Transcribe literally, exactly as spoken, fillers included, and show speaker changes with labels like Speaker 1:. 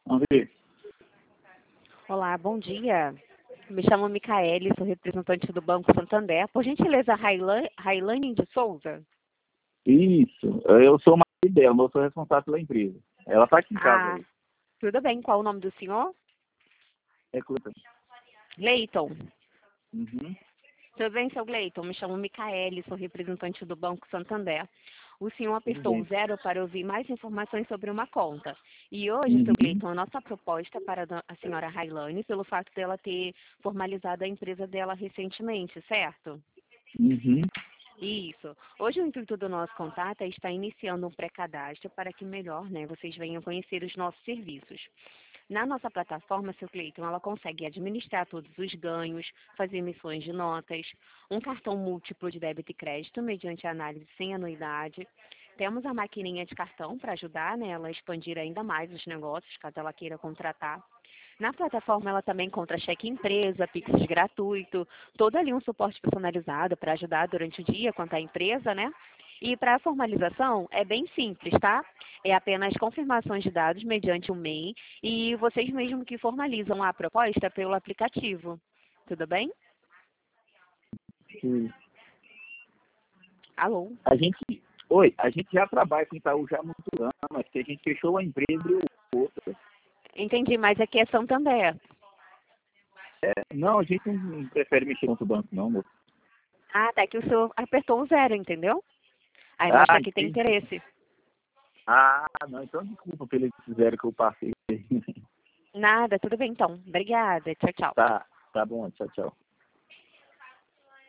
Speaker 1: Vamos ver.
Speaker 2: Olá, bom dia. Me chamo Micaele, sou representante do Banco Santander. Por gentileza, Railan- Railane de Souza?
Speaker 1: Isso, eu sou o marido dela, mas eu sou responsável pela empresa. Ela está aqui em casa
Speaker 2: Ah,
Speaker 1: hoje.
Speaker 2: tudo bem. Qual o nome do senhor?
Speaker 1: É Cleiton.
Speaker 2: Leiton.
Speaker 1: Uhum.
Speaker 2: Tudo bem, seu Gleiton? Me chamo Micaele, sou representante do Banco Santander. O senhor
Speaker 1: Tudo
Speaker 2: apertou o
Speaker 1: bem.
Speaker 2: zero para ouvir mais informações sobre uma conta. E hoje, seu
Speaker 1: Uhum.
Speaker 2: Gleiton, a nossa proposta para a do- a senhora Railane, pelo fato dela ter formalizado a empresa dela recentemente, certo?
Speaker 1: Uhum.
Speaker 2: Isso. Hoje o intuito do nosso contato é estar iniciando um pré-cadastro para que melhor, né, vocês venham conhecer os nossos serviços. Na nossa plataforma, seu Cleiton, ela consegue administrar todos os ganhos, fazer emissões de notas, um cartão múltiplo de débito e crédito mediante análise sem anuidade. Temos a maquininha de cartão para ajudar, né, ela a expandir ainda mais os negócios, caso ela queira contratar. Na plataforma ela também encontra cheque empresa, Pix gratuito, todo ali um suporte personalizado para ajudar durante o dia quanto à empresa, né? E para a formalização é bem simples, tá? É apenas confirmações de dados mediante um MEI e vocês mesmos que formalizam a proposta pelo aplicativo. Tudo bem?
Speaker 1: Sim.
Speaker 2: Alô?
Speaker 1: A gente, oi, a gente já trabalha com Itaú já há muito anos, mas que a gente fechou uma empresa e outra.
Speaker 2: Entendi, mas aqui é Santander.
Speaker 1: É, não, a gente não prefere mexer com o banco, não, moço.
Speaker 2: Ah, tá, que o senhor apertou o zero, entendeu? Aí
Speaker 1: Ah,
Speaker 2: mostra que tem
Speaker 1: entendi.
Speaker 2: interesse.
Speaker 1: Ah, não, então desculpa pelo zero que eu passei.
Speaker 2: Nada, tudo bem então. Obrigada. Tchau, tchau.
Speaker 1: Tá, tá bom, tchau, tchau.